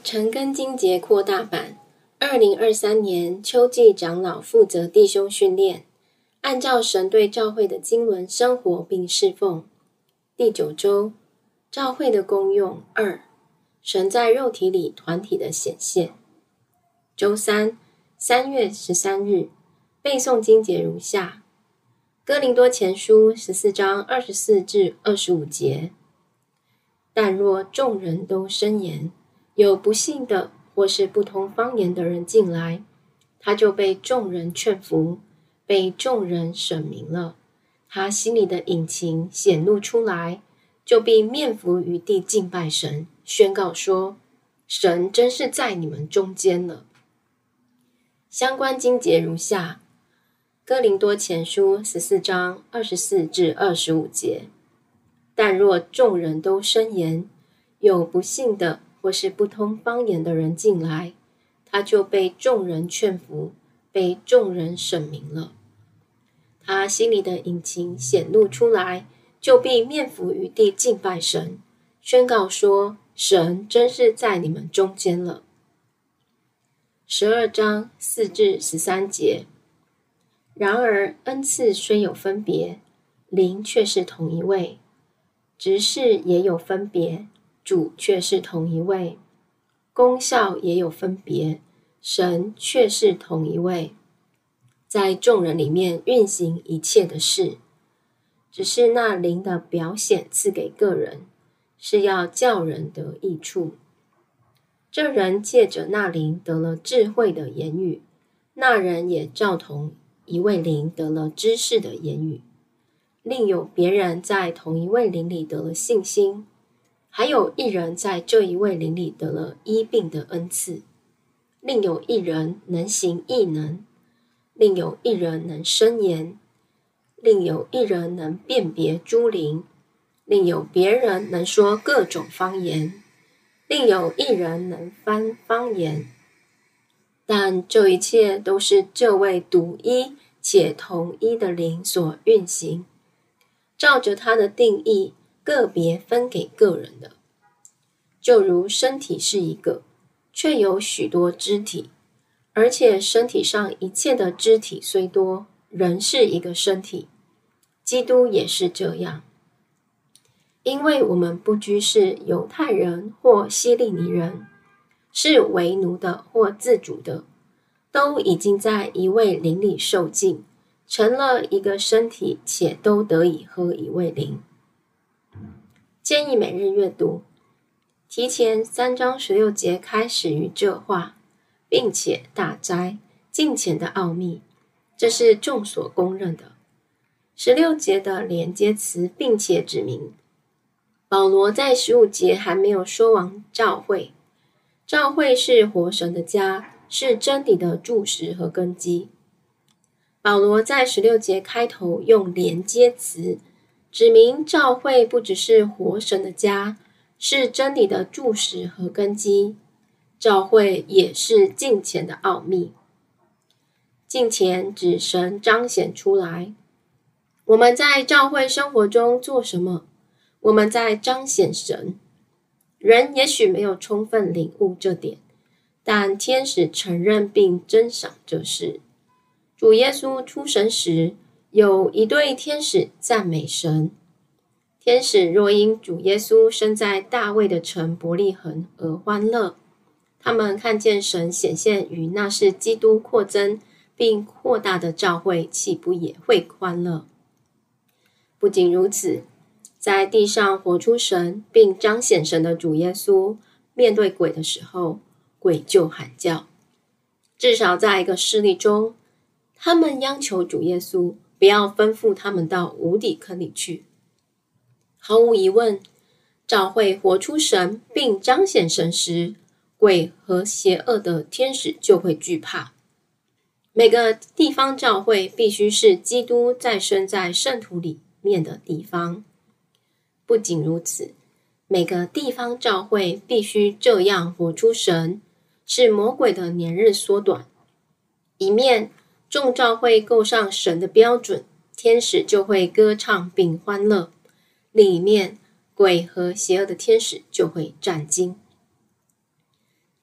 陈根金节扩大版2023年秋季长老负责弟兄训练，按照神对教会的经纶生活并侍奉。第9周，教会的功用2，神在肉体里团体的显现。周3， 3月13日，背诵经节如下：哥林多前书14章24至25节。但若众人都申言，有不信的或是不同方言的人进来，他就被众人劝服，被众人审明了。他心里的隐情显露出来，就必面伏于地敬拜神，宣告说：神真是在你们中间了。相关经节如下：哥林多前书14章24至25节。但若众人都申言，有不信的或是不通方言的人进来，他就被众人劝服，被众人审明了。他心里的隐情显露出来，就必面伏于地敬拜神，宣告说：神真是在你们中间了。12章4至13节。然而恩赐虽有分别，灵却是同一位；职事也有分别，主却是同一位；功效也有分别，神却是同一位，在众人里面运行一切的事。只是那灵的表显赐给个人，是要叫人得益处。这人借着那灵得了智慧的言语，那人也照同一位灵得了知识的言语。另有别人在同一位灵里得了信心，还有一人在这一位灵里得了医病的恩赐。另有一人能行异能，另有一人能申言，另有一人能辨别诸灵，另有别人能说各种方言，另有一人能翻方言。但这一切都是这位独一且同一的灵所运行，照着他的定义个别分给个人的。就如身体是一个，却有许多肢体，而且身体上一切的肢体虽多，仍是一个身体。基督也是这样。因为我们不拘是犹太人或希利尼人，是为奴的或自主的，都已经在一位灵里受浸，成了一个身体，且都得以喝一位灵。建议每日阅读。提前3章16节开始于这话，并且大斋敬虔的奥秘，这是众所公认的。16节的连接词并且指明，保罗在15节还没有说完教会。教会是活神的家，是真理的柱石和根基。保罗在16节开头用连接词，指明教会不只是活神的家，是真理的柱石和根基。教会也是敬虔的奥秘。敬虔指神彰显出来。我们在教会生活中做什么？我们在彰显神。人也许没有充分领悟这点，但天使承认并珍赏这事。主耶稣出生时，有一对天使赞美神。天使若因主耶稣生在大卫的城伯利恒而欢乐，他们看见神显现于那是基督扩增并扩大的教会，岂不也会欢乐？不仅如此，在地上活出神并彰显神的主耶稣，面对鬼的时候，鬼就喊叫。至少在一个事例中，他们央求主耶稣不要吩咐他们到无底坑里去。毫无疑问，教会活出神并彰显神时，鬼和邪恶的天使就会惧怕。每个地方教会必须是基督再生在圣徒里面的地方。不仅如此，每个地方教会必须这样活出神，使魔鬼的年日缩短。一面众教会够上神的标准，天使就会歌唱并欢乐；另一面，鬼和邪恶的天使就会战惊。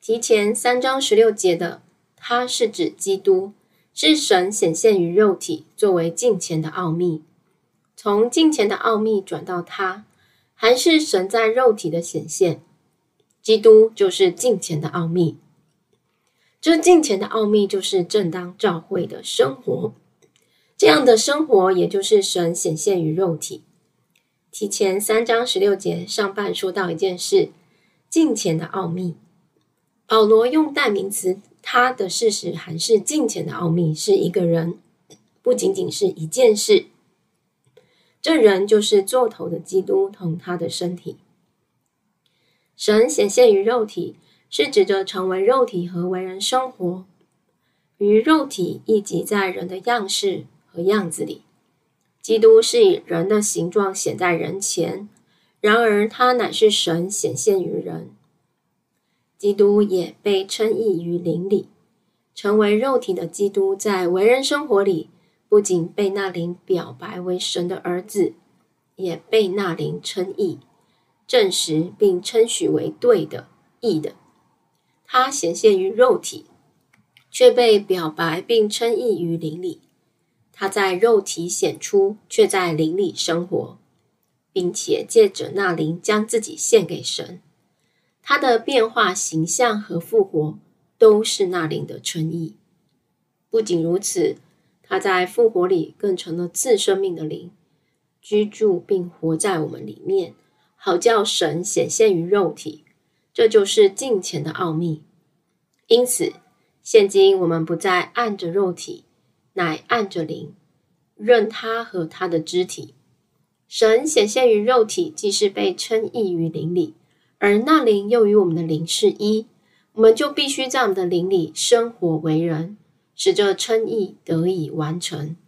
提前3章16节的他是指基督，是神显现于肉体，作为敬虔的奥秘。从敬虔的奥秘转到他，还是神在肉体的显现。基督就是敬虔的奥秘。这敬虔的奥秘就是正当教会的生活，这样的生活也就是神显现于肉体。提前3章16节上半说到一件事，敬虔的奥秘。保罗用代名词他的事实还是敬虔的奥秘，是一个人，不仅仅是一件事。这人就是做头的基督同他的身体。神显现于肉体，是指着成为肉体和为人生活，于肉体亦即在人的样式和样子里。基督是以人的形状显在人前，然而他乃是神显现于人。基督也被称义于灵里，成为肉体的基督在为人生活里，不仅被那灵表白为神的儿子，也被那灵称义，证实并称许为对的、义的。他显现于肉体，却被表白并称义于灵里。他在肉体显出，却在灵里生活，并且借着那灵将自己献给神。他的变化形象和复活都是那灵的称义。不仅如此，他在复活里更成了赐生命的灵，居住并活在我们里面，好叫神显现于肉体。这就是敬虔的奥秘。因此，现今我们不再按着肉体，乃按着灵，认他和他的肢体。神显现于肉体，既是被称义于灵里，而那灵又与我们的灵是一，我们就必须在我们的灵里生活为人，使这称义得以完成。